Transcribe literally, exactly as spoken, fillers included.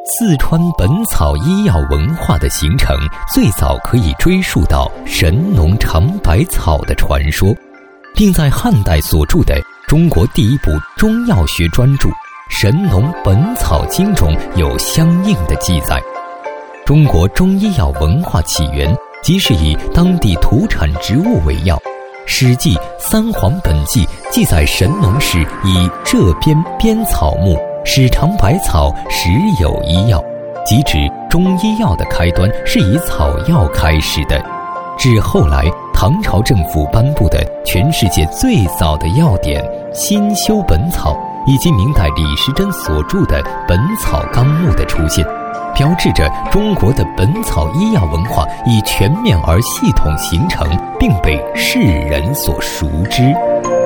四川本草医药文化的形成，最早可以追溯到神农尝百草的传说，并在汉代所著的中国第一部中药学专著《神农本草经》中有相应的记载。中国中医药文化起源即是以当地土产植物为药，《史记·三皇本纪》记载神农氏以浙边编草木，使尝百草，时有医药，即指中医药的开端是以草药开始的。至后来唐朝政府颁布的全世界最早的药典《新修本草》，以及明代李时珍所著的《本草纲目》的出现，标志着中国的本草医药文化已全面而系统形成，并被世人所熟知。